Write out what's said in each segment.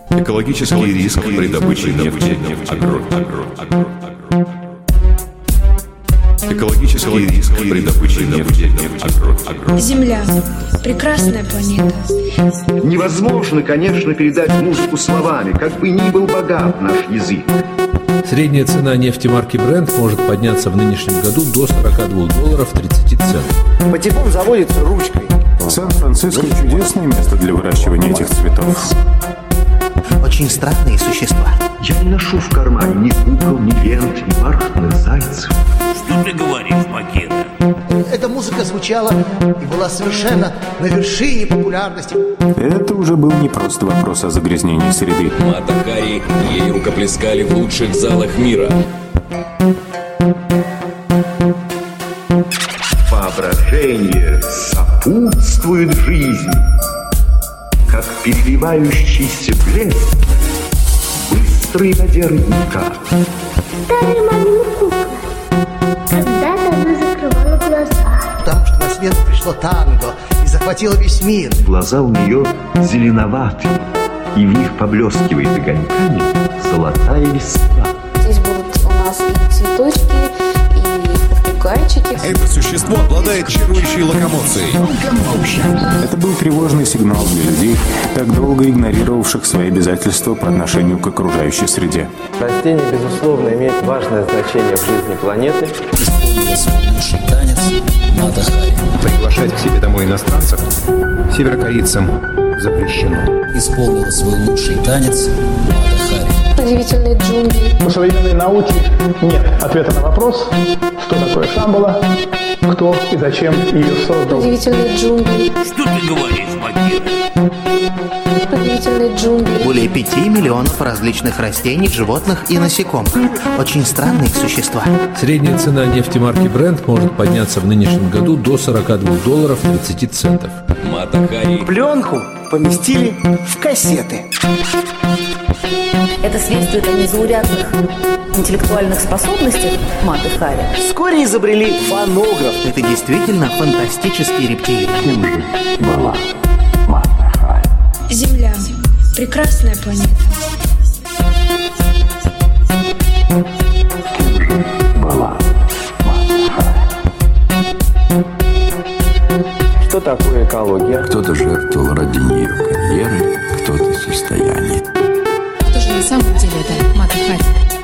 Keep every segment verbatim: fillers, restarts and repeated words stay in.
Экологический риск при добыче нефти огромен. Экологический риск при добыче нефти огромен. Земля – прекрасная планета. Невозможно, конечно, передать музыку словами, как бы ни был богат наш язык. Средняя цена нефти марки Brent может подняться в нынешнем году до сорока двух долларов тридцати центов. Патефон заводится ручкой. Сан-Франциско – чудесное место для выращивания этих цветов. Очень странные существа. Я не ношу в кармане ни кукол, ни лент, ни бархатных зайцев. Что ты говоришь, Македа? Эта музыка звучала и была совершенно на вершине популярности. Это уже был не просто вопрос о загрязнении среды. Мата Хари ей рукоплескали в лучших залах мира. Воображение сопутствует жизни, как переливающийся блеск быстрой воде родника. Старая мамина кукла. Когда-то она закрывала глаза. Потому что на свет пришло танго и захватило весь мир. Глаза у нее зеленоваты, и в них поблескивает огоньками золотая листва. Здесь будут у нас и цветочки, и попугайчики. Это существо обладает чарующей локомоцией. Это был тревожный сигнал для людей, так долго игнорировавших свои обязательства по отношению к окружающей среде. Растение, безусловно, имеет важное значение в жизни планеты. Исполнила свой лучший танец Мата Хари. Приглашать к себе домой иностранцев северокорейцам запрещено. Исполнила свой лучший танец Мата Хари. Удивительные джунгли. У современной науки нет ответа на вопрос, что такое Шамбала, кто и зачем ее создал. Удивительные джунгли. Что ты говоришь, Македа? Удивительные джунгли. Более пяти миллионов различных растений, животных и насекомых. Очень странные существа. Средняя цена нефти марки Brent может подняться в нынешнем году до сорока двух долларов тридцати центов. Мата Хари. Пленку поместили в кассеты. Это свидетельствует о незаурядных интеллектуальных способностях Маты Хари. Вскоре изобрели фонограф. Это действительно фантастические рептилии. Кем же была Мата Хари? Земля – прекрасная планета. Кем же была Мата Хари? Что такое экология? Кто-то жертвовал ради нее карьеры, кто-то состояние. Что же на самом деле это Мата Хари?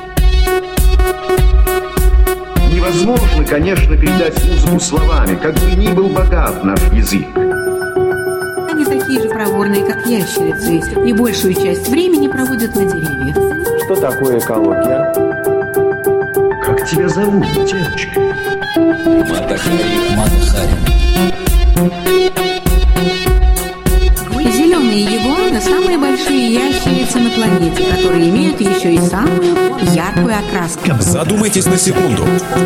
Невозможно, конечно, передать музыку словами, как бы ни был богат наш язык. Они такие же проворные, как ящерицы, и большую часть времени проводят на деревьях. Что такое экология? Как тебя зовут, девочка? Мата Хари. Мата Хари. Зеленые ягуаны – самые большие ящерицы на планете, которые имеют еще и самую яркую окраску. Задумайтесь на секунду.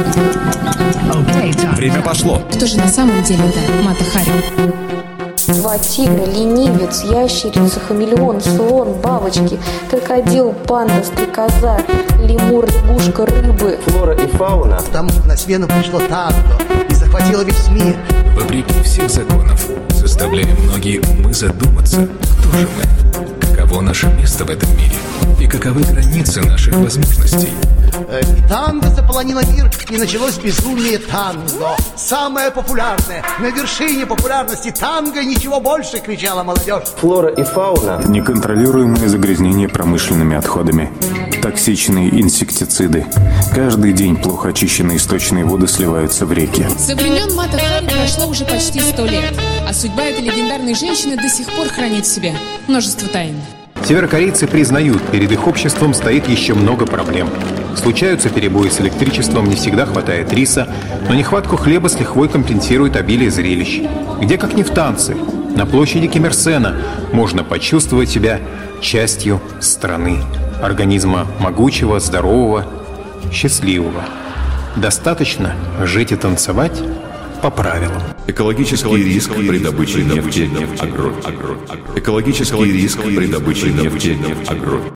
Время пошло. Что же на самом деле это Мата Хари? Два тигра, ленивец, ящерица, хамелеон, слон, бабочки, крокодил, панда, стрекоза, лемур, лягушка, рыбы. Флора и фауна. Потому что на смену пришло танго и захватило весь мир. Вопреки всех законов, заставляя многие умы задуматься, кто же мы, каково наше место в этом мире и каковы границы наших возможностей. И танго заполонило мир, и началось безумие танго. Самое популярное, на вершине популярности танго, ничего больше, кричала молодежь. Флора и фауна. Неконтролируемое загрязнение промышленными отходами. Токсичные инсектициды. Каждый день плохо очищенные сточные воды сливаются в реки. Со времен Мата Хари прошло уже почти сто лет, а судьба этой легендарной женщины до сих пор хранит в себе множество тайн. Северокорейцы признают, перед их обществом стоит еще много проблем. Случаются перебои с электричеством, не всегда хватает риса, но нехватку хлеба с лихвой компенсирует обилие зрелищ. Где как не в танце, на площади Ким Ир Сена можно почувствовать себя частью страны, организма могучего, здорового, счастливого. Достаточно жить и танцевать по правилам. Экологический риск при добыче нефти огромен. Экологический риск при добыче нефти огромен.